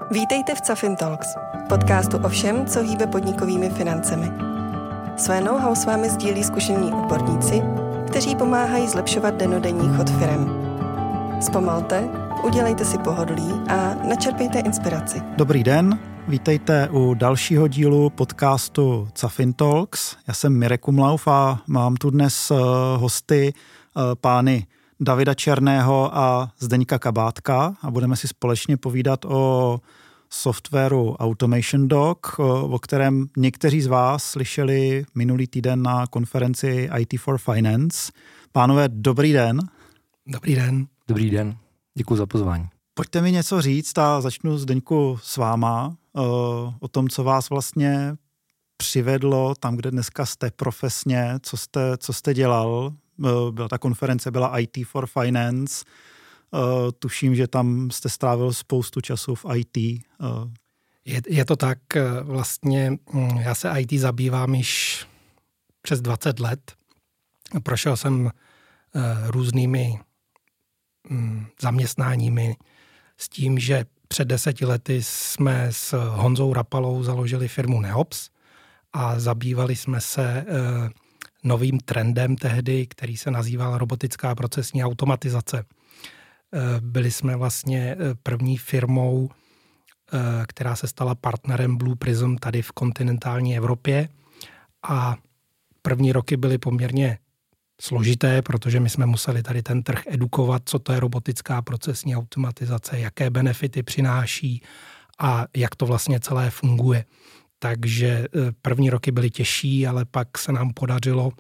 Vítejte v Cafin Talks, podcastu o všem, co hýbe podnikovými financemi. Své know-how s vámi sdílí zkušení odborníci, kteří pomáhají zlepšovat dennodenní chod firem. Zpomalte, udělejte si pohodlí a načerpejte inspiraci. Dobrý den, vítejte u dalšího dílu podcastu Cafin Talks. Já jsem Mirek Umlauf a mám tu dnes hosty pány Davida Černého a Zdeňka Kabátka a budeme si společně povídat o softwaru Automation Doc, o kterém někteří z vás slyšeli minulý týden na konferenci IT for Finance. Pánové, dobrý den. Dobrý den. Dobrý den, děkuji za pozvání. Pojďte mi něco říct a začnu Zdeňku s váma o tom, co vás vlastně přivedlo tam, kde dneska jste profesně, co jste dělal. Byla ta konference, byla IT for Finance. Tuším, že tam jste strávil spoustu času v IT. Je to tak, vlastně já se IT zabývám již přes 20 let. Prošel jsem různými zaměstnáními s tím, že před 10 lety jsme s Honzou Rapalou založili firmu Neops a zabývali jsme se novým trendem tehdy, který se nazýval robotická procesní automatizace. Byli jsme vlastně první firmou, která se stala partnerem Blue Prism tady v kontinentální Evropě a první roky byly poměrně složité, protože my jsme museli tady ten trh edukovat, co to je robotická procesní automatizace, jaké benefity přináší a jak to vlastně celé funguje. Takže první roky byly těžší, ale pak se nám podařilo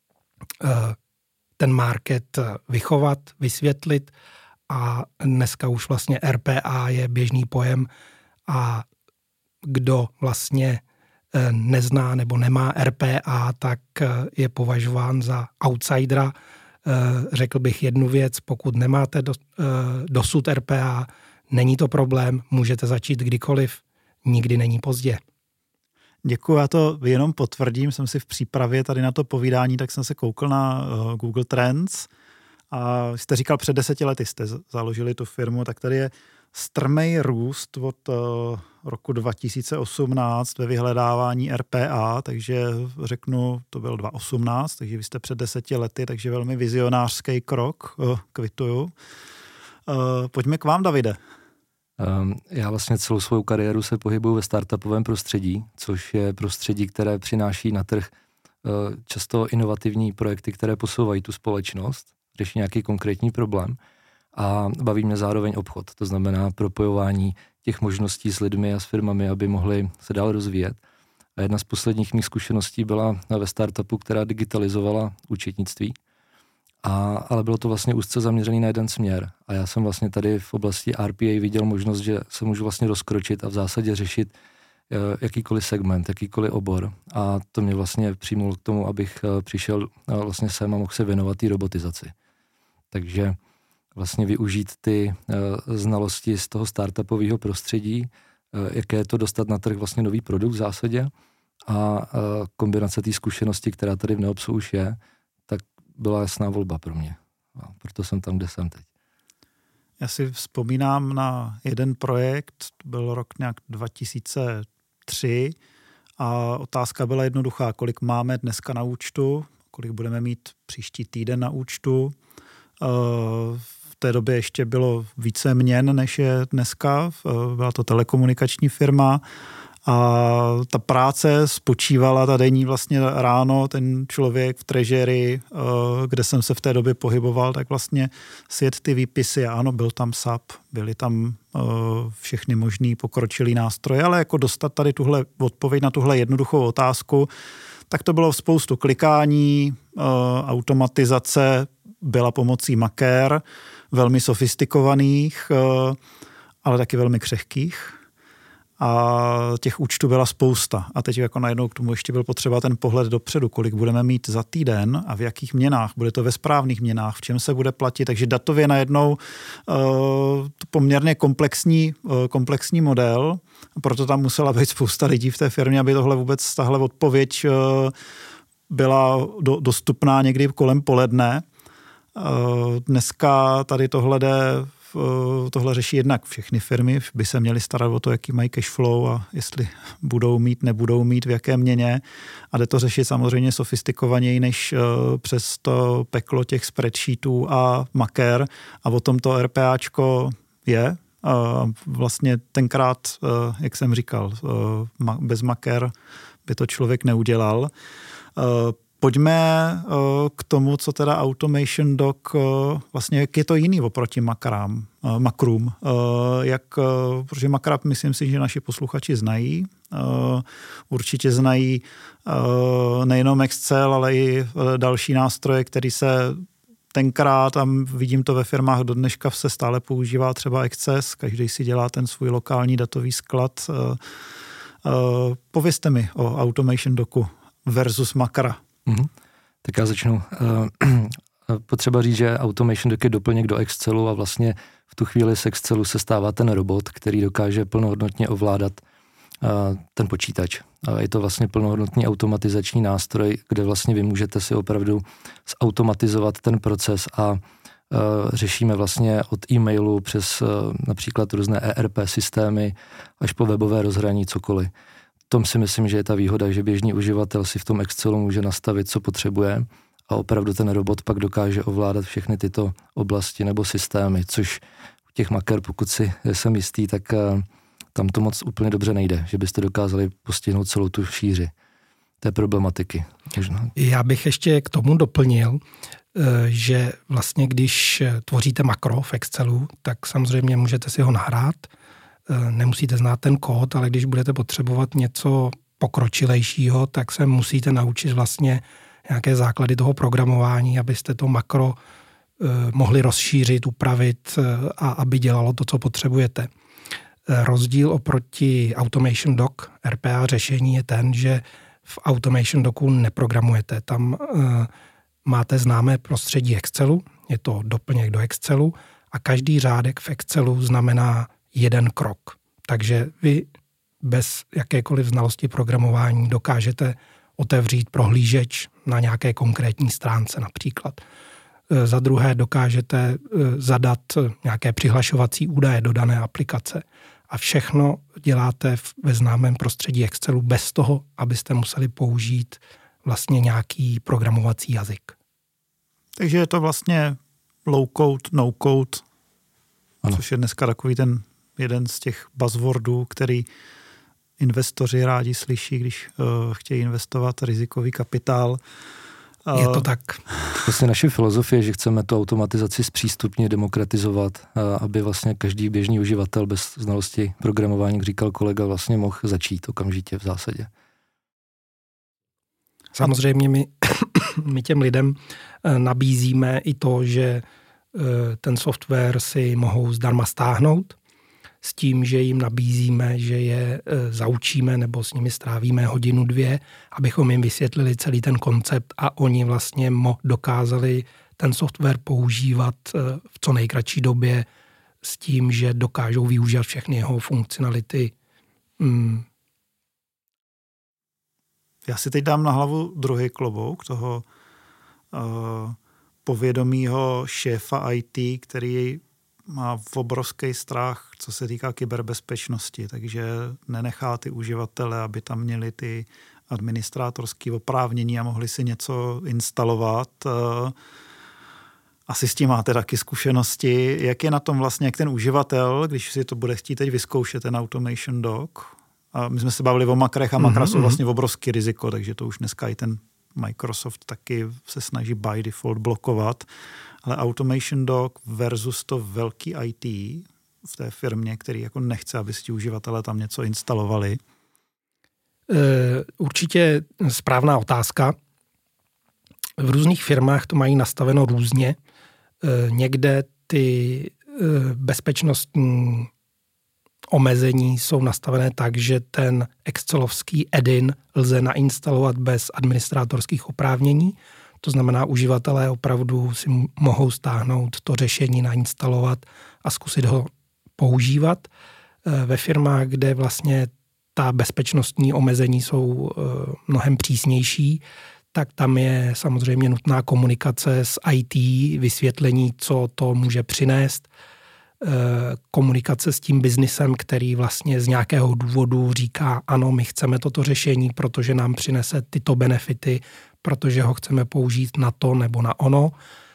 ten market vychovat, vysvětlit a dneska už vlastně RPA je běžný pojem a kdo vlastně nezná nebo nemá RPA, tak je považován za outsidera. Řekl bych jednu věc, pokud nemáte dosud RPA, není to problém, můžete začít kdykoliv, nikdy není pozdě. Děkuji, já to jenom potvrdím, jsem si v přípravě tady na to povídání, tak jsem se koukl na Google Trends a jste říkal, před 10 lety jste založili tu firmu, tak tady je strmej růst od roku 2018 ve vyhledávání RPA, takže řeknu, to byl 2018, takže vy jste před 10 lety, takže velmi vizionářský krok, kvituju. Pojďme k vám, Davide. Já vlastně celou svou kariéru se pohybuju ve startupovém prostředí, což je prostředí, které přináší na trh často inovativní projekty, které posouvají tu společnost, řeší nějaký konkrétní problém a baví mě zároveň obchod, to znamená propojování těch možností s lidmi a s firmami, aby mohli se dál rozvíjet. A jedna z posledních mých zkušeností byla ve startupu, která digitalizovala účetnictví, ale bylo to vlastně úzce zaměřený na jeden směr. A já jsem vlastně tady v oblasti RPA viděl možnost, že se můžu vlastně rozkročit a v zásadě řešit jakýkoliv segment, jakýkoliv obor. A to mě vlastně přijmulo k tomu, abych přišel vlastně sem a mohl se věnovat té robotizaci. Takže vlastně využít ty znalosti z toho startupového prostředí, jaké je to dostat na trh vlastně nový produkt v zásadě a kombinace té zkušenosti, která tady v Neopsu už je, tak byla jasná volba pro mě. A proto jsem tam, kde jsem teď. Já si vzpomínám na jeden projekt, to byl rok nějak 2003 a otázka byla jednoduchá, kolik máme dneska na účtu, kolik budeme mít příští týden na účtu. V té době ještě bylo více měn, než je dneska. Byla to telekomunikační firma a ta práce spočívala, ta denní vlastně ráno, ten člověk v treasury, kde jsem se v té době pohyboval, tak vlastně sjet ty výpisy. Ano, byl tam SAP, byly tam všechny možný pokročilý nástroje, ale jako dostat tady tuhle odpověď na tuhle jednoduchou otázku, tak to bylo spoustu klikání, automatizace byla pomocí makér, velmi sofistikovaných, ale taky velmi křehkých. A těch účtů byla spousta. A teď jako najednou k tomu ještě byl potřeba ten pohled dopředu, kolik budeme mít za týden a v jakých měnách. Bude to ve správných měnách, v čem se bude platit. Takže datově najednou poměrně komplexní model. Proto tam musela být spousta lidí v té firmě, aby tahle odpověď byla dostupná někdy kolem poledne. Dneska tady tohle jde tohle řeší jednak všechny firmy, by se měly starat o to, jaký mají cash flow a jestli budou mít, nebudou mít, v jaké měně. A jde to řešit samozřejmě sofistikovaněji než přes to peklo těch spreadsheetů a maker. A o tom to RPAčko je. Vlastně tenkrát, jak jsem říkal, bez maker by to člověk neudělal. Pojďme k tomu, co teda Automation Doc, vlastně jak je to jiný oproti makrům. Protože makra, myslím si, že naši posluchači znají. Určitě znají nejenom Excel, ale i další nástroje, který se tenkrát, a vidím to ve firmách do dneška, se stále používá třeba Access, každý si dělá ten svůj lokální datový sklad. Povězte mi o Automation Docu versus makra. Tak já začnu. Potřeba říct, že Automation Doc je doplněk do Excelu a vlastně v tu chvíli z Excelu se stává ten robot, který dokáže plnohodnotně ovládat ten počítač. Je to vlastně plnohodnotný automatizační nástroj, kde vlastně vy můžete si opravdu zautomatizovat ten proces a řešíme vlastně od e-mailu přes například různé ERP systémy až po webové rozhraní cokoliv. Tom si myslím, že je ta výhoda, že běžný uživatel si v tom Excelu může nastavit, co potřebuje a opravdu ten robot pak dokáže ovládat všechny tyto oblasti nebo systémy, což u těch maker, pokud si jsem jistý, tak tam to moc úplně dobře nejde, že byste dokázali postihnout celou tu šíři té problematiky. Možná. Já bych ještě k tomu doplnil, že vlastně když tvoříte makro v Excelu, tak samozřejmě můžete si ho nahrát, nemusíte znát ten kód, ale když budete potřebovat něco pokročilejšího, tak se musíte naučit vlastně nějaké základy toho programování, abyste to makro mohli rozšířit, upravit a aby dělalo to, co potřebujete. Rozdíl oproti Automation Doc, RPA řešení je ten, že v Automation Docu neprogramujete. Tam máte známé prostředí Excelu, je to doplněk do Excelu a každý řádek v Excelu znamená jeden krok. Takže vy bez jakékoliv znalosti programování dokážete otevřít prohlížeč na nějaké konkrétní stránce například. Za druhé dokážete zadat nějaké přihlašovací údaje do dané aplikace. A všechno děláte ve známém prostředí Excelu bez toho, abyste museli použít vlastně nějaký programovací jazyk. Takže je to vlastně low code, no code, ano. Což je dneska takový ten jeden z těch buzzwordů, který investoři rádi slyší, když chtějí investovat rizikový kapitál. Je to tak. Vlastně naše filozofie, že chceme tu automatizaci zpřístupnit, demokratizovat, aby vlastně každý běžný uživatel bez znalosti programování, jak říkal kolega, vlastně mohl začít okamžitě v zásadě. Samozřejmě my těm lidem nabízíme i to, že ten software si mohou zdarma stáhnout, s tím, že jim nabízíme, že je zaučíme nebo s nimi strávíme 1-2 hodiny, abychom jim vysvětlili celý ten koncept a oni vlastně dokázali ten software používat v co nejkratší době s tím, že dokážou využívat všechny jeho funkcionality. Já si teď dám na hlavu druhý klobouk toho povědomího šéfa IT, který má obrovský strach, co se týká kyberbezpečnosti, takže nenechá ty uživatele, aby tam měli ty administrátorské oprávnění a mohli si něco instalovat. Asi s tím máte taky zkušenosti. Jak je na tom vlastně, jak ten uživatel, když si to bude chtít teď vyzkoušet, ten Automation Doc, a my jsme se bavili o makrech a makra jsou vlastně obrovský riziko, takže to už dneska i ten Microsoft taky se snaží by default blokovat. Ale Automation Doc versus to velký IT v té firmě, který jako nechce, aby si uživatelé tam něco instalovali? Určitě správná otázka. V různých firmách to mají nastaveno různě. Někde ty bezpečnostní omezení jsou nastavené tak, že ten excelovský add-in lze nainstalovat bez administrátorských oprávnění. To znamená, uživatelé opravdu si mohou stáhnout to řešení, nainstalovat a zkusit ho používat. Ve firmách, kde vlastně ta bezpečnostní omezení jsou mnohem přísnější, tak tam je samozřejmě nutná komunikace s IT, vysvětlení, co to může přinést. komunikace s tím biznisem, který vlastně z nějakého důvodu říká, ano, my chceme toto řešení, protože nám přinese tyto benefity, protože ho chceme použít na to nebo na ono.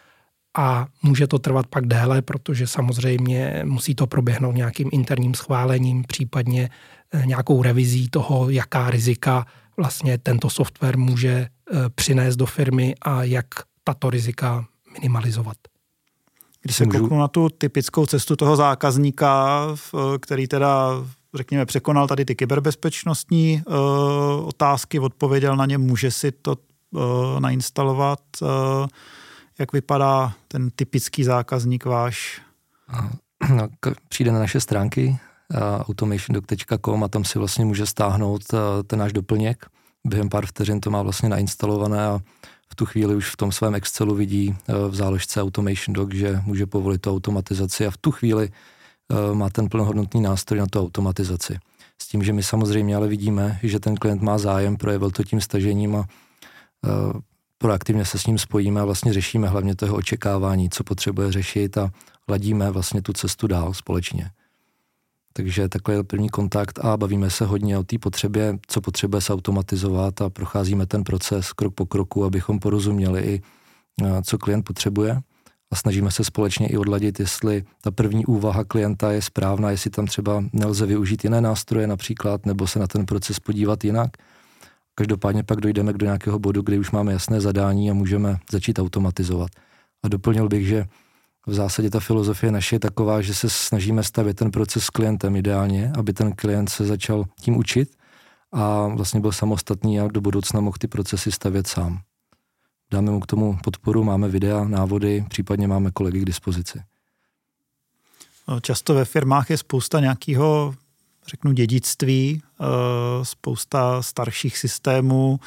A může to trvat pak déle, protože samozřejmě musí to proběhnout nějakým interním schválením, případně nějakou revizí toho, jaká rizika vlastně tento software může přinést do firmy a jak tato rizika minimalizovat. Když se kouknu na tu typickou cestu toho zákazníka, který teda, řekněme, překonal tady ty kyberbezpečnostní otázky, odpověděl na ně, může si to nainstalovat. Jak vypadá ten typický zákazník váš? No, přijde na naše stránky automationdoc.com a tam si vlastně může stáhnout ten náš doplněk. Během pár vteřin to má vlastně nainstalované a v tu chvíli už v tom svém Excelu vidí v záložce Automation Doc, že může povolit tu automatizaci a v tu chvíli má ten plnohodnotný nástroj na tu automatizaci. S tím, že my samozřejmě ale vidíme, že ten klient má zájem, projevil to tím stažením a proaktivně se s ním spojíme a vlastně řešíme hlavně toho očekávání, co potřebuje řešit a ladíme vlastně tu cestu dál společně. Takže takhle je první kontakt a bavíme se hodně o té potřebě, co potřebuje se automatizovat a procházíme ten proces krok po kroku, abychom porozuměli i co klient potřebuje a snažíme se společně i odladit, jestli ta první úvaha klienta je správná, jestli tam třeba nelze využít jiné nástroje například, nebo se na ten proces podívat jinak. Každopádně pak dojdeme do nějakého bodu, kdy už máme jasné zadání a můžeme začít automatizovat. A doplnil bych, že v zásadě ta filozofie naše je taková, že se snažíme stavět ten proces s klientem ideálně, aby ten klient se začal tím učit a vlastně byl samostatný a do budoucna mohl ty procesy stavět sám. Dáme mu k tomu podporu, máme videa, návody, případně máme kolegy k dispozici. Často ve firmách je spousta nějakého, řeknu, dědictví, spousta starších systémů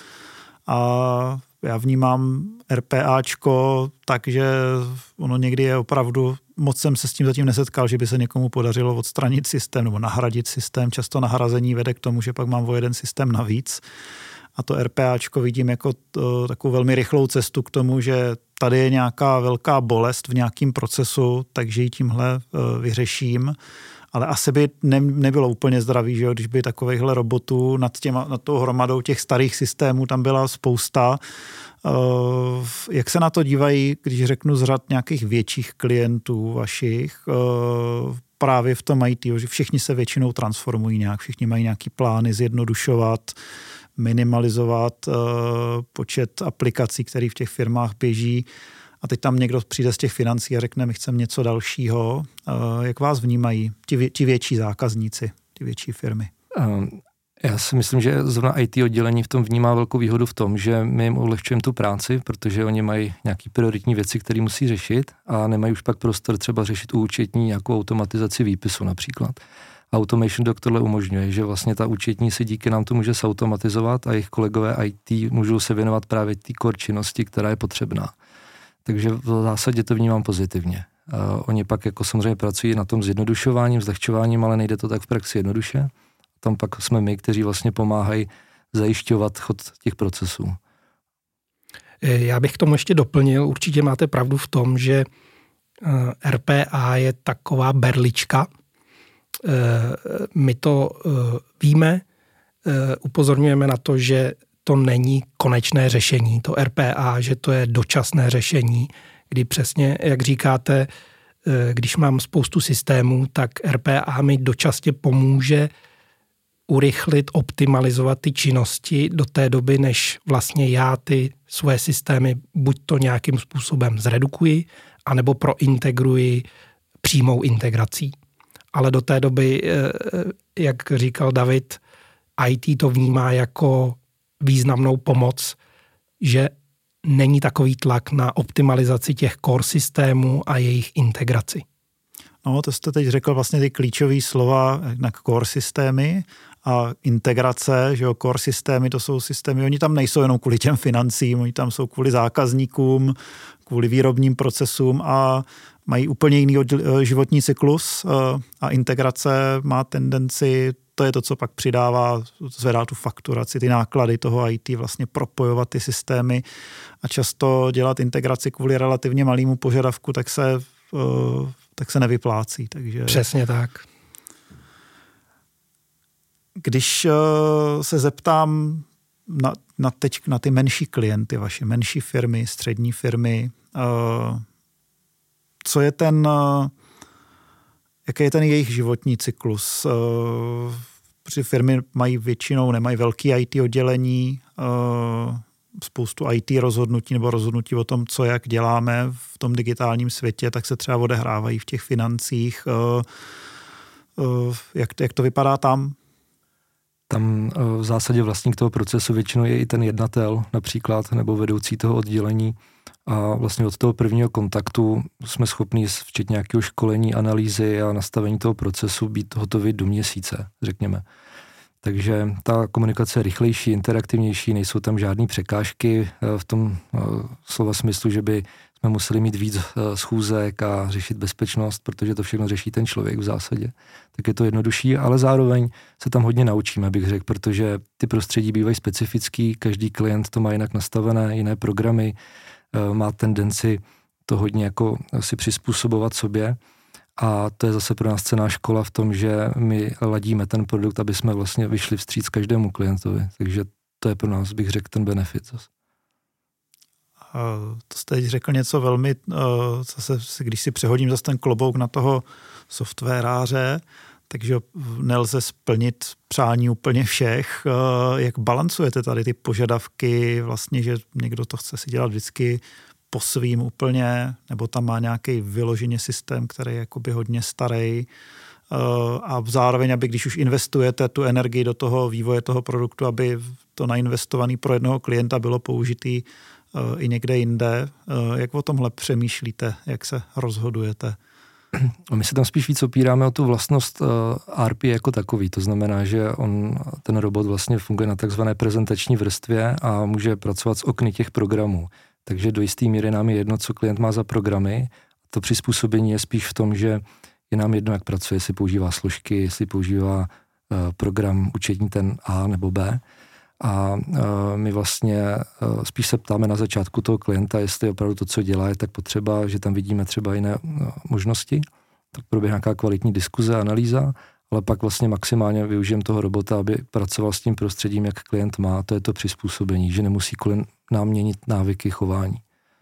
a já vnímám RPAčko, takže ono někdy je opravdu, moc jsem se s tím zatím nesetkal, že by se někomu podařilo odstranit systém nebo nahradit systém. Často nahrazení vede k tomu, že pak mám o jeden systém navíc. A to RPAčko vidím jako takovou velmi rychlou cestu k tomu, že tady je nějaká velká bolest v nějakém procesu, takže ji tímhle vyřeším. Ale asi by nebylo úplně zdravý, že jo, když by takovýchhle robotů nad tou hromadou těch starých systémů tam byla spousta. Jak se na to dívají, když řeknu z řad nějakých větších klientů vašich, právě v tom IT, že všichni se většinou transformují nějak, všichni mají nějaký plány zjednodušovat, minimalizovat počet aplikací, které v těch firmách běží. A teď tam někdo přijde z těch financí a řekne, my chceme něco dalšího. Jak vás vnímají ti větší zákazníci, ti větší firmy? Já si myslím, že zrovna IT oddělení v tom vnímá velkou výhodu v tom, že my jim ulehčujeme tu práci, protože oni mají nějaké prioritní věci, které musí řešit a nemají už pak prostor třeba řešit účetní nějakou automatizaci výpisu například. Automation Doc tohle umožňuje, že vlastně ta účetní se díky nám to může zautomatizovat a jejich kolegové IT můžou se věnovat právě té core činnosti, která je potřebná. Takže v zásadě to vnímám pozitivně. Oni pak jako samozřejmě pracují na tom zjednodušováním, zlehčováním, ale nejde to tak v praxi jednoduše. Tam pak jsme my, kteří vlastně pomáhají zajišťovat chod těch procesů. Já bych k tomu ještě doplnil, určitě máte pravdu v tom, že RPA je taková berlička. My to víme, upozorňujeme na to, že to není konečné řešení, to RPA, že to je dočasné řešení, kdy přesně, jak říkáte, když mám spoustu systémů, tak RPA mi dočasně pomůže urychlit, optimalizovat ty činnosti do té doby, než vlastně já ty svoje systémy buď to nějakým způsobem zredukuji, anebo prointegruji přímou integrací. Ale do té doby, jak říkal David, IT to vnímá jako významnou pomoc, že není takový tlak na optimalizaci těch core systémů a jejich integraci. No, to jste teď řekl vlastně ty klíčové slova na core systémy a integrace, že jo, core systémy, to jsou systémy, oni tam nejsou jenom kvůli těm financím, oni tam jsou kvůli zákazníkům, kvůli výrobním procesům a mají úplně jiný životní cyklus a integrace má tendenci, to je to, co pak přidává, zvedá tu fakturaci, ty náklady toho IT, vlastně propojovat ty systémy a často dělat integraci kvůli relativně malému požadavku, tak tak se nevyplácí. Takže... Přesně tak. Když se zeptám na ty menší klienty, vaše menší firmy, střední firmy, co je jaký je ten jejich životní cyklus? Protože firmy nemají velký IT oddělení, spoustu IT rozhodnutí nebo rozhodnutí o tom, co jak děláme v tom digitálním světě, tak se třeba odehrávají v těch financích. Jak to vypadá tam? Tam v zásadě vlastník toho procesu většinou je i ten jednatel například, nebo vedoucí toho oddělení. A vlastně od toho prvního kontaktu jsme schopni včetně nějakého školení, analýzy a nastavení toho procesu být hotovi do měsíce, řekněme. Takže ta komunikace je rychlejší, interaktivnější, nejsou tam žádné překážky v tom slova smyslu, že by jsme museli mít víc schůzek a řešit bezpečnost, protože to všechno řeší ten člověk v zásadě. Tak je to jednodušší, ale zároveň se tam hodně naučíme, bych řekl, protože ty prostředí bývají specifický, každý klient to má jinak nastavené, jiné programy, má tendenci to hodně jako si přizpůsobovat sobě. A to je zase pro nás cenná škola v tom, že my ladíme ten produkt, aby jsme vlastně vyšli vstříc každému klientovi. Takže to je pro nás, bych řekl, ten benefit. To jste teď řekl něco velmi, zase, když si přehodím zase ten klobouk na toho softwaráře, takže nelze splnit přání úplně všech. Jak balancujete tady ty požadavky, vlastně, že někdo to chce si dělat vždycky po svým úplně, nebo tam má nějaký vyloženě systém, který je jakoby hodně starý, a zároveň, aby když už investujete tu energii do toho vývoje toho produktu, aby to nainvestovaný pro jednoho klienta bylo použitý i někde jinde. Jak o tomhle přemýšlíte, jak se rozhodujete? My se tam spíš víc opíráme o tu vlastnost RP jako takový. To znamená, že ten robot vlastně funguje na takzvané prezentační vrstvě a může pracovat s okny těch programů. Takže do jisté míry nám je jedno, co klient má za programy. To přizpůsobení je spíš v tom, že je nám jedno, jak pracuje, jestli používá složky, jestli používá program účetní ten A nebo B. A my vlastně spíš se ptáme na začátku toho klienta, jestli opravdu to, co dělá, je tak potřeba, že tam vidíme třeba jiné možnosti. Tak proběhne nějaká kvalitní diskuze, analýza, ale pak vlastně maximálně využijeme toho robota, aby pracoval s tím prostředím, jak klient má. To je to přizpůsobení, že nemusí kolem nám měnit návyky chování.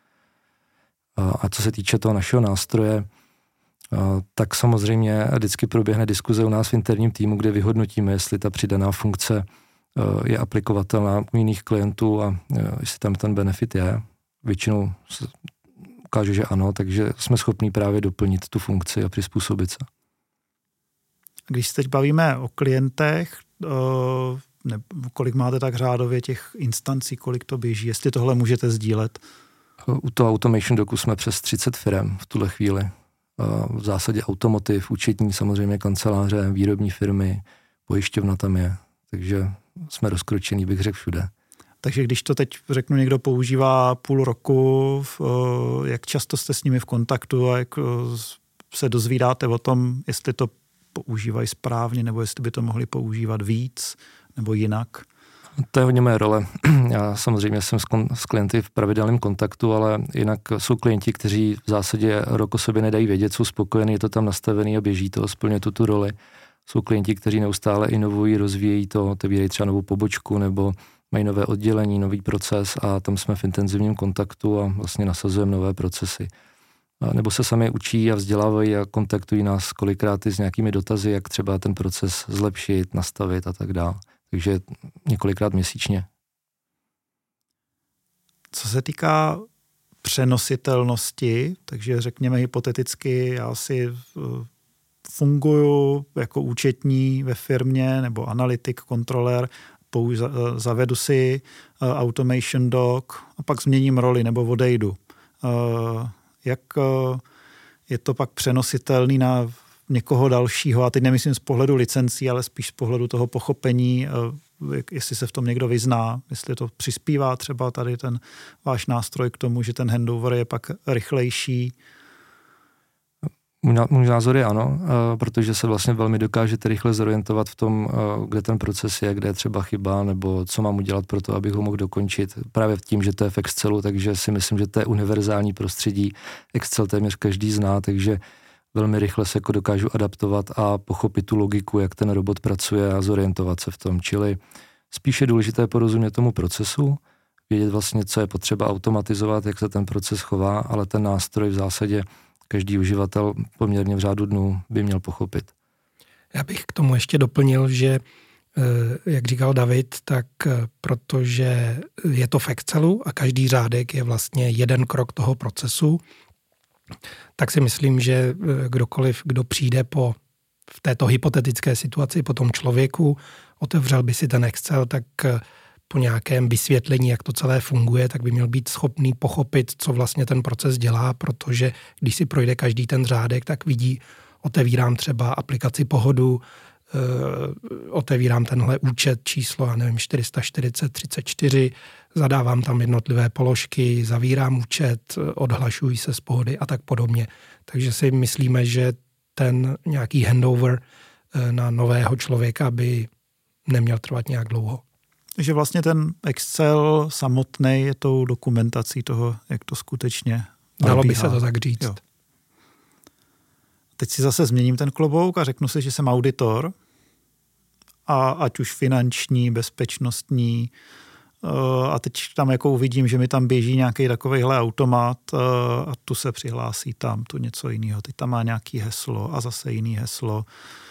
A co se týče toho našeho nástroje, tak samozřejmě vždycky proběhne diskuze u nás v interním týmu, kde vyhodnotíme, jestli ta přidaná funkce je aplikovatelná u jiných klientů a jestli tam ten benefit je. Většinou se ukáže, že ano, takže jsme schopni právě doplnit tu funkci a přizpůsobit se. Když se teď bavíme o klientech, kolik máte tak řádově těch instancí, kolik to běží, jestli tohle můžete sdílet? U toho Automation Docu jsme přes 30 firem v tuhle chvíli. V zásadě automotiv, účetní, samozřejmě kanceláře, výrobní firmy, pojišťovna tam je, takže jsme rozkročení, bych řekl, všude. Takže když to teď řeknu, někdo používá půl roku, jak často jste s nimi v kontaktu a jak se dozvídáte o tom, jestli to používají správně, nebo jestli by to mohli používat víc, nebo jinak? To je hodně moje role. Já samozřejmě jsem s klienty v pravidelném kontaktu, ale jinak jsou klienti, kteří v zásadě rok o sobě nedají vědět, jsou spokojení, je to tam nastavený a běží to, splňuje tu roli. Jsou klienti, kteří neustále inovují, rozvíjejí to, otevírají třeba novou pobočku nebo mají nové oddělení, nový proces a tam jsme v intenzivním kontaktu a vlastně nasazujeme nové procesy. Nebo se sami učí a vzdělávají a kontaktují nás kolikrát i s nějakými dotazy, jak třeba ten proces zlepšit, nastavit a tak dále. Takže několikrát měsíčně. Co se týká přenositelnosti, takže řekněme hypoteticky, já si funguju jako účetní ve firmě nebo analytik, kontroler, zavedu si Automation Doc a pak změním roli nebo odejdu. Jak je to pak přenositelný na někoho dalšího, a teď nemyslím z pohledu licencí, ale spíš z pohledu toho pochopení, jestli se v tom někdo vyzná, jestli to přispívá třeba tady ten váš nástroj k tomu, že ten handover je pak rychlejší. Můj názor je ano, protože se vlastně velmi dokážete rychle zorientovat v tom, kde ten proces je, kde je třeba chyba, nebo co mám udělat pro to, abych ho mohl dokončit. Právě tím, že to je v Excelu, takže si myslím, že to je univerzální prostředí. Excel téměř každý zná, takže velmi rychle se jako dokážu adaptovat a pochopit tu logiku, jak ten robot pracuje a zorientovat se v tom. Čili spíše důležité porozumět tomu procesu, vědět vlastně, co je potřeba automatizovat, jak se ten proces chová, ale ten nástroj v zásadě každý uživatel poměrně v řádu dnů by měl pochopit. Já bych k tomu ještě doplnil, že jak říkal David, tak protože je to v Excelu a každý řádek je vlastně jeden krok toho procesu, tak si myslím, že kdokoliv, kdo přijde v této hypotetické situaci po tom člověku, otevřel by si ten Excel, tak po nějakém vysvětlení, jak to celé funguje, tak by měl být schopný pochopit, co vlastně ten proces dělá, protože když si projde každý ten řádek, tak vidí, otevírám třeba aplikaci Pohodu, otevírám tenhle účet číslo, 44034, zadávám tam jednotlivé položky, zavírám účet, odhlašuji se z Pohody a tak podobně. Takže si myslíme, že ten nějaký handover na nového člověka by neměl trvat nějak dlouho. Takže vlastně ten Excel samotný je tou dokumentací toho, jak to skutečně dalo by se to tak říct. Jo. Teď si zase změním ten klobouk a řeknu si, že jsem auditor, a ať už finanční, bezpečnostní, a teď tam jako uvidím, že mi tam běží nějaký takovejhle automat a tu se přihlásí tam, tu něco jiného. Teď tam má nějaký heslo a zase jiný heslo.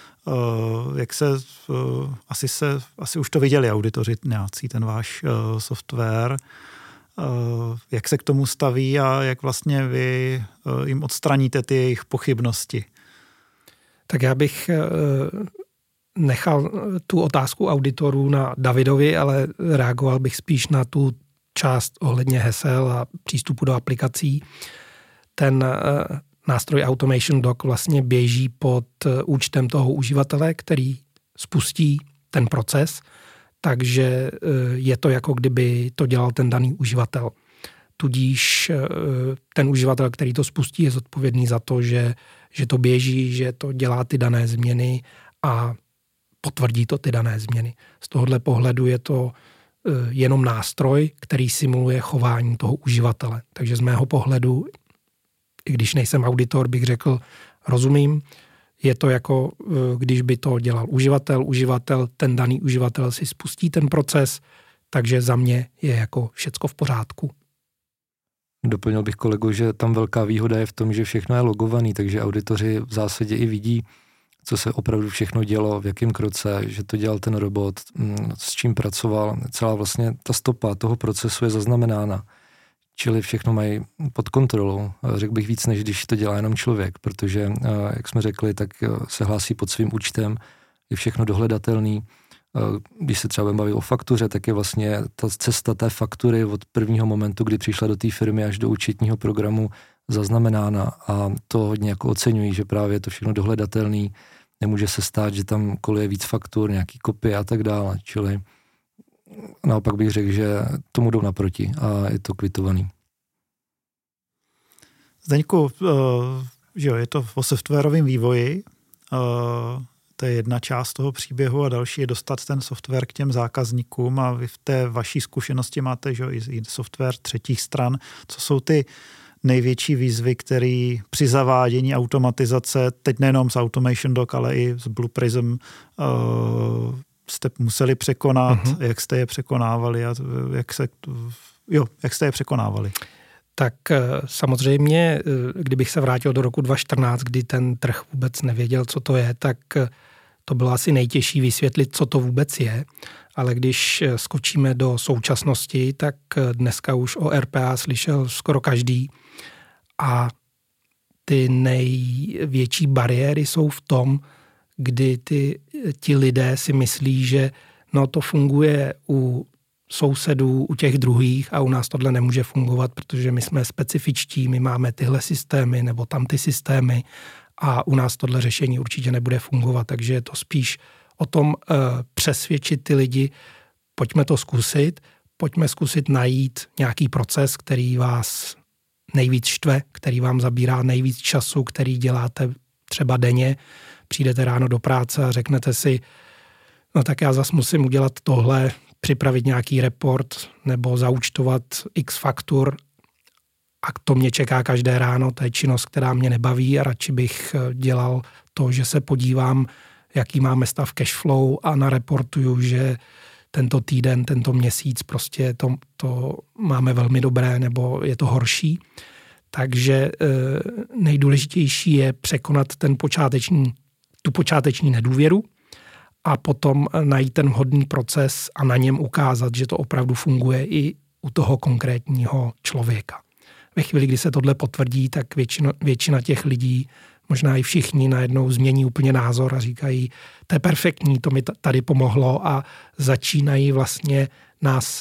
Asi už to viděli auditoři nějací, ten váš software, jak se k tomu staví a jak vlastně vy jim odstraníte ty jejich pochybnosti. Tak já bych nechal tu otázku auditorů na Davidovi, ale reagoval bych spíš na tu část ohledně hesel a přístupu do aplikací. Ten nástroj Automation Dock vlastně běží pod účtem toho uživatele, který spustí ten proces, takže je to jako kdyby to dělal ten daný uživatel. Tudíž ten uživatel, který to spustí, je zodpovědný za to, že to běží, že to dělá ty dané změny a potvrdí to ty dané změny. Z tohohle pohledu je to jenom nástroj, který simuluje chování toho uživatele. Takže z mého pohledu, i když nejsem auditor, bych řekl, rozumím, je to jako, když by to dělal uživatel, ten daný uživatel si spustí ten proces, takže za mě je jako všecko v pořádku. Doplnil bych kolegu, že tam velká výhoda je v tom, že všechno je logovaný, takže auditoři v zásadě i vidí, co se opravdu všechno dělo, v jakém kroce, že to dělal ten robot, s čím pracoval. Celá vlastně ta stopa toho procesu je zaznamenána. Čili všechno mají pod kontrolou. Řekl bych víc, než když to dělá jenom člověk, protože, jak jsme řekli, tak se hlásí pod svým účtem, je všechno dohledatelný. Když se třeba baví o faktuře, tak je vlastně ta cesta té faktury od prvního momentu, kdy přišla do té firmy až do účetního programu zaznamenána a to hodně jako oceňují, že právě je to všechno dohledatelný. Nemůže se stát, že tam koluje víc faktur, nějaký kopie a tak dále. Čili naopak bych řekl, že tomu jdou naproti a je to kvitovaný. Zdeňku, že jo, je to o softwarovém vývoji, to je jedna část toho příběhu a další je dostat ten software k těm zákazníkům a vy v té vaší zkušenosti máte, že jo, i software třetích stran. Co jsou ty největší výzvy, které při zavádění automatizace, teď nejenom z Automation Dock, ale i z Blue Prism, jste museli překonat, jak jste je překonávali a jak jste je překonávali? Tak samozřejmě, kdybych se vrátil do roku 2014, kdy ten trh vůbec nevěděl, co to je, tak to bylo asi nejtěžší vysvětlit, co to vůbec je. Ale když skočíme do současnosti, tak dneska už o RPA slyšel skoro každý. A ty největší bariéry jsou v tom, kdy ti lidé si myslí, že no to funguje u sousedů, u těch druhých a u nás tohle nemůže fungovat, protože my jsme specifičtí, my máme tyhle systémy nebo tam ty systémy a u nás tohle řešení určitě nebude fungovat. Takže je to spíš o tom přesvědčit ty lidi, pojďme to zkusit, pojďme zkusit najít nějaký proces, který vás nejvíc štve, který vám zabírá nejvíc času, který děláte třeba denně, přijdete ráno do práce a řeknete si, no tak já zas musím udělat tohle, připravit nějaký report nebo zaúčtovat x faktur A to mě čeká každé ráno, to je činnost, která mě nebaví a radši bych dělal to, že se podívám, jaký máme stav cash flow a nareportuju, že tento týden, tento měsíc prostě to máme velmi dobré nebo je to horší. Takže nejdůležitější je překonat tu počáteční nedůvěru a potom najít ten vhodný proces a na něm ukázat, že to opravdu funguje i u toho konkrétního člověka. Ve chvíli, kdy se tohle potvrdí, tak většina těch lidí, možná i všichni, najednou změní úplně názor a říkají, to je perfektní, to mi tady pomohlo a začínají vlastně nás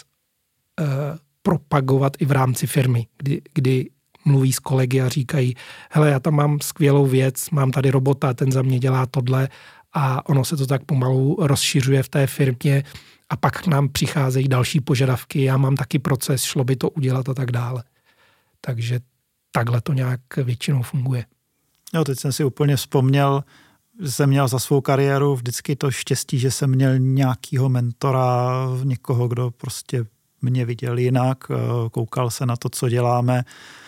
propagovat i v rámci firmy, kdy mluví s kolegy a říkají, hele, já tam mám skvělou věc, mám tady robota, ten za mě dělá tohle a ono se to tak pomalu rozšiřuje v té firmě a pak k nám přicházejí další požadavky, já mám taky proces, šlo by to udělat a tak dále. Takže takhle to nějak většinou funguje. Jo, teď jsem si úplně vzpomněl, že jsem měl za svou kariéru vždycky to štěstí, že jsem měl nějakýho mentora, někoho, kdo prostě mě viděl jinak, koukal se na to, co děláme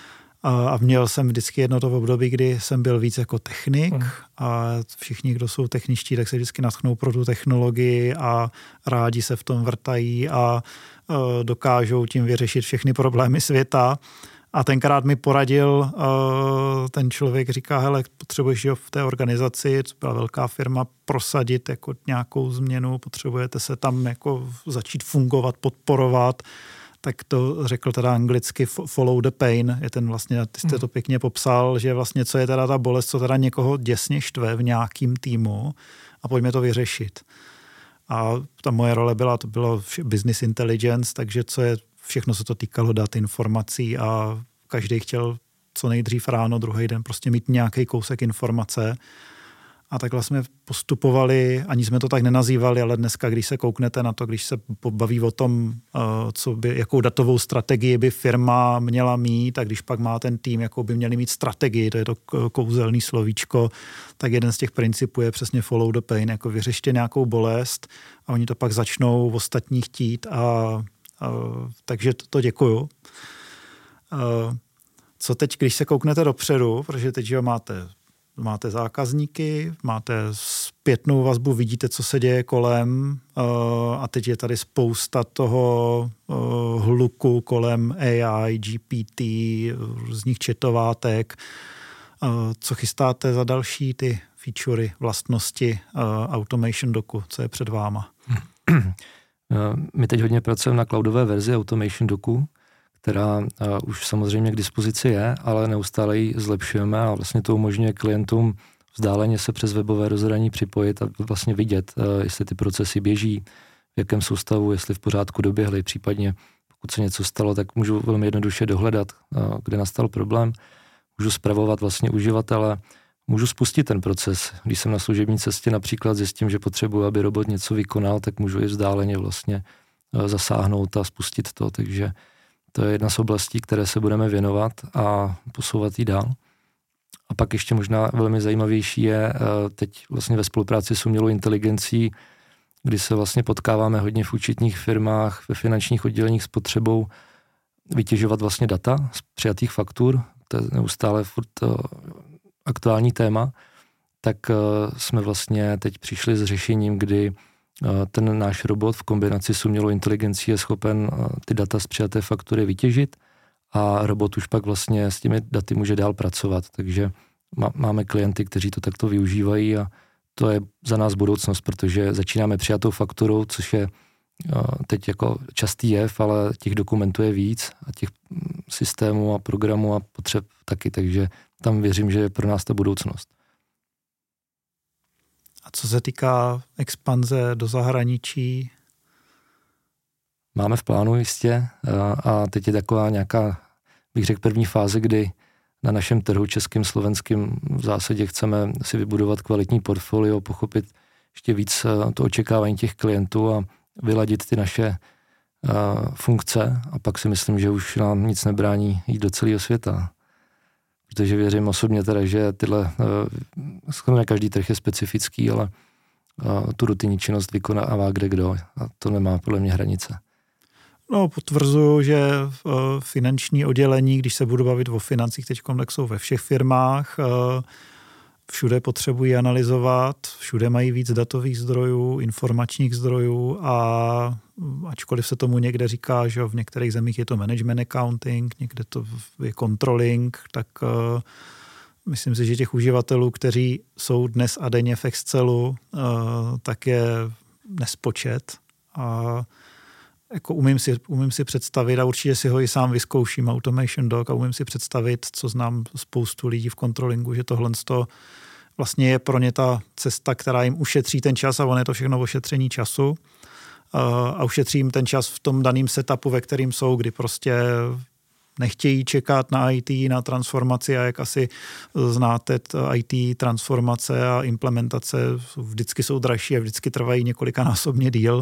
a měl jsem vždycky jedno to období, kdy jsem byl víc jako technik a všichni, kdo jsou techničtí, tak se vždycky nadchnou pro tu technologii a rádi se v tom vrtají a dokážou tím vyřešit všechny problémy světa. A tenkrát mi poradil ten člověk, říká, hele, potřebuješ v té organizaci, to byla velká firma, prosadit jako nějakou změnu, potřebujete se tam jako začít fungovat, podporovat, tak to řekl teda anglicky follow the pain, je ten vlastně, ty jste to pěkně popsal, že vlastně co je teda ta bolest, co teda někoho děsně štve v nějakým týmu a pojďme to vyřešit. A ta moje role to bylo business intelligence, takže všechno se to týkalo dat, informací a každý chtěl co nejdřív ráno, druhý den prostě mít nějaký kousek informace. A takhle jsme postupovali, ani jsme to tak nenazývali, ale dneska, když se kouknete na to, když se pobaví o tom, jakou datovou strategii by firma měla mít a když pak má ten tým, jakou by měli mít strategii, to je to kouzelný slovíčko, tak jeden z těch principů je přesně follow the pain, jako vyřešte nějakou bolest a oni to pak začnou ostatní chtít takže to děkuju. Co teď, když se kouknete dopředu, protože teď máte zákazníky, máte zpětnou vazbu, vidíte, co se děje kolem a teď je tady spousta toho hluku kolem AI, GPT, různých chatovátek. Co chystáte za další ty featurey, vlastnosti Automation Docu? Co je před váma? My teď hodně pracujeme na cloudové verzi Automation Docu, která už samozřejmě k dispozici je, ale neustále ji zlepšujeme a vlastně to umožňuje klientům vzdáleně se přes webové rozhraní připojit a vlastně vidět, jestli ty procesy běží, v jakém jsou stavu, jestli v pořádku doběhly, případně pokud se něco stalo, tak můžu velmi jednoduše dohledat, kde nastal problém, můžu spravovat vlastně uživatele, můžu spustit ten proces. Když jsem na služební cestě například zjistím, že potřebuji, aby robot něco vykonal, tak můžu i vzdáleně vlastně zasáhnout a spustit to, takže to je jedna z oblastí, které se budeme věnovat a posouvat ji dál. A pak ještě možná velmi zajímavější je teď vlastně ve spolupráci s umělou inteligencí, kdy se vlastně potkáváme hodně v účetních firmách, ve finančních odděleních s potřebou vytěžovat vlastně data z přijatých faktur, to je neustále furt aktuální téma, tak jsme vlastně teď přišli s řešením, kdy ten náš robot v kombinaci s umělou inteligencí je schopen ty data z přijaté faktury vytěžit a robot už pak vlastně s těmi daty může dál pracovat. Takže máme klienty, kteří to takto využívají a to je za nás budoucnost, protože začínáme přijatou fakturou, což je teď jako častý jev, ale těch dokumentů je víc a těch systémů a programů a potřeb taky, takže tam věřím, že je pro nás ta budoucnost. A co se týká expanze do zahraničí? Máme v plánu jistě a teď je taková nějaká, bych řekl, první fáze, kdy na našem trhu českým, slovenským v zásadě chceme si vybudovat kvalitní portfolio, pochopit ještě víc to očekávání těch klientů a vyladit ty naše funkce a pak si myslím, že už nám nic nebrání jít do celého světa. Protože věřím osobně teda, že tyhle, skoro každý trh je specifický, ale tu rutinní činnost vykonává kde kdo a to nemá podle mě hranice. No, potvrzuju, že finanční oddělení, když se budu bavit o financích teď, tak jsou ve všech firmách, všude potřebují analyzovat, všude mají víc datových zdrojů, informačních zdrojů a ačkoliv se tomu někde říká, že v některých zemích je to management accounting, někde to je controlling, tak myslím si, že těch uživatelů, kteří jsou dnes a denně v Excelu, tak je nespočet. A jako umím si představit, a určitě si ho i sám vyzkouším, Automation Doc, a umím si představit, co znám spoustu lidí v controllingu, že tohle vlastně je pro ně ta cesta, která jim ušetří ten čas, a on je to všechno ošetření času. A ušetří jim ten čas v tom daném setupu, ve kterým jsou, kdy prostě nechtějí čekat na IT, na transformaci, a jak asi znáte, IT transformace a implementace vždycky jsou dražší a vždycky trvají několikanásobně díl.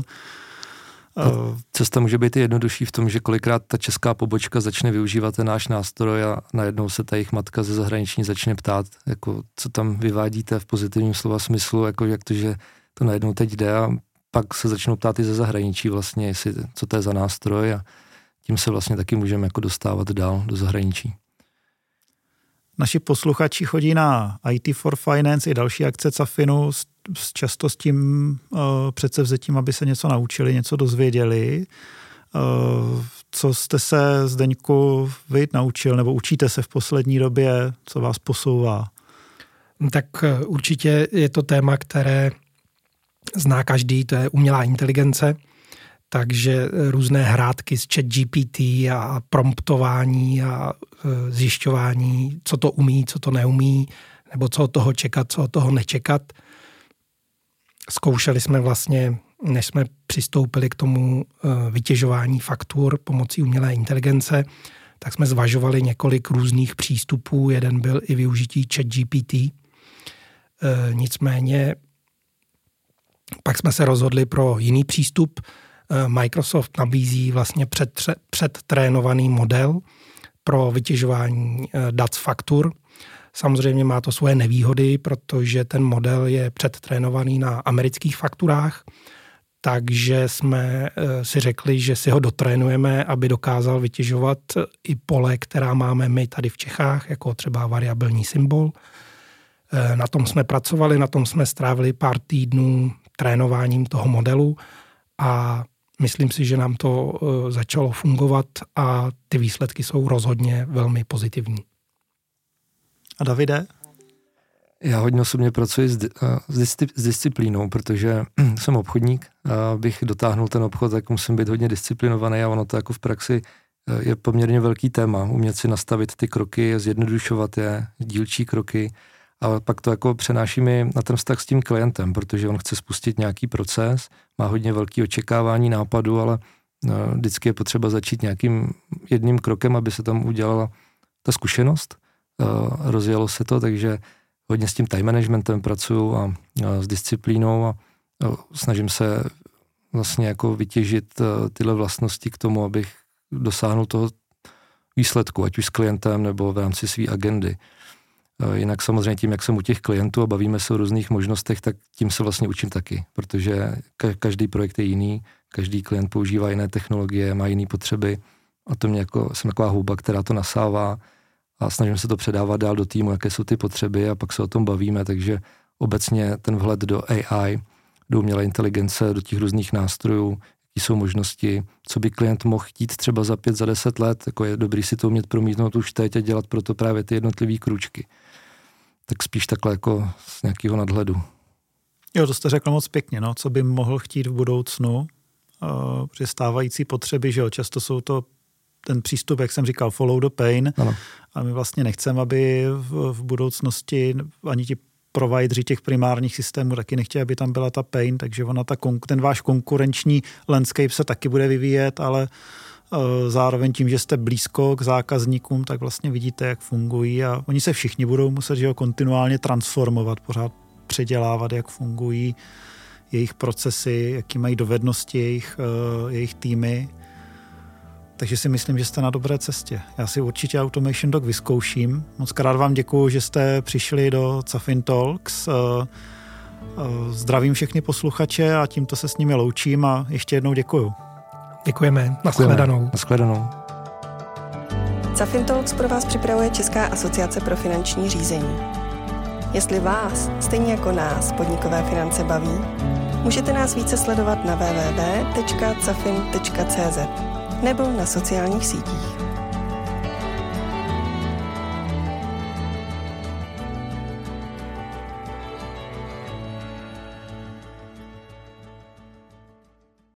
Cesta může být i jednodušší v tom, že kolikrát ta česká pobočka začne využívat ten náš nástroj a najednou se ta jejich matka ze zahraniční začne ptát, jako, co tam vyvádíte v pozitivním slova smyslu, jako, jak to, že to najednou teď jde, a pak se začnou ptát i ze zahraničí vlastně, jestli, co to je za nástroj, a tím se vlastně taky můžeme jako dostávat dál do zahraničí. Naši posluchači chodí na IT for Finance i další akce Cafinu často s tím předsevzetím, aby se něco naučili, něco dozvěděli. Co jste se, Zdeňku, vy naučil nebo učíte se v poslední době, co vás posouvá? Tak určitě je to téma, které zná každý, to je umělá inteligence, takže různé hrátky s ChatGPT a promptování a zjišťování, co to umí, co to neumí, nebo co od toho čekat, co od toho nečekat. Zkoušeli jsme vlastně, než jsme přistoupili k tomu vytěžování faktur pomocí umělé inteligence, tak jsme zvažovali několik různých přístupů. Jeden byl i využití ChatGPT. Nicméně pak jsme se rozhodli pro jiný přístup. Microsoft nabízí vlastně předtrénovaný model pro vytěžování dat z faktur. Samozřejmě má to svoje nevýhody, protože ten model je předtrénovaný na amerických fakturách, takže jsme si řekli, že si ho dotrénujeme, aby dokázal vytěžovat i pole, která máme my tady v Čechách, jako třeba variabilní symbol. Na tom jsme pracovali, na tom jsme strávili pár týdnů trénováním toho modelu a myslím si, že nám to začalo fungovat a ty výsledky jsou rozhodně velmi pozitivní. A Davide? Já hodně osobně pracuji s disciplínou, protože jsem obchodník a abych dotáhnul ten obchod, tak musím být hodně disciplinovaný, a ono to jako v praxi je poměrně velký téma. Umět si nastavit ty kroky, zjednodušovat je, dílčí kroky, a pak to jako přenášíme na ten vztah s tím klientem, protože on chce spustit nějaký proces, má hodně velký očekávání nápadu, ale vždycky je potřeba začít nějakým jedním krokem, aby se tam udělala ta zkušenost. Rozjelo se to, takže hodně s tím time managementem pracuju a s disciplínou a snažím se vlastně jako vytěžit tyhle vlastnosti k tomu, abych dosáhnul toho výsledku, ať už s klientem nebo v rámci své agendy. Jinak samozřejmě tím, jak jsem u těch klientů a bavíme se o různých možnostech, tak tím se vlastně učím taky, protože každý projekt je jiný, každý klient používá jiné technologie, má jiné potřeby, a to mě jako, jsem taková houba, která to nasává, a snažím se to předávat dál do týmu, jaké jsou ty potřeby, a pak se o tom bavíme, takže obecně ten vhled do AI, do umělé inteligence, do těch různých nástrojů, jaký jsou možnosti, co by klient mohl chtít třeba za 5, za 10 let, jako je dobrý si to umět promítnout už teď a dělat proto právě ty jednotlivé kručky. Tak spíš takhle jako z nějakého nadhledu. Jo, to jste řekl moc pěkně, no, co by mohl chtít v budoucnu, protože stávající potřeby, že jo, často jsou to ten přístup, jak jsem říkal, follow the pain. Ano. A my vlastně nechceme, aby v budoucnosti ani ti provideri těch primárních systémů taky nechtějí, aby tam byla ta pain, takže ona ten váš konkurenční landscape se taky bude vyvíjet, ale zároveň tím, že jste blízko k zákazníkům, tak vlastně vidíte, jak fungují, a oni se všichni budou muset, že ho, kontinuálně transformovat, pořád předělávat, jak fungují jejich procesy, jaký mají dovednosti jejich týmy. Takže si myslím, že jste na dobré cestě. Já si určitě Automation Doc vyzkouším. Moc krát vám děkuju, že jste přišli do Cafin Talks. Zdravím všechny posluchače a tímto se s nimi loučím a ještě jednou děkuju. Děkujeme. Nashledanou. Nashledanou. Cafin Talks pro vás připravuje Česká asociace pro finanční řízení. Jestli vás, stejně jako nás, podnikové finance baví, můžete nás více sledovat na www.cafin.cz nebo na sociálních sítích.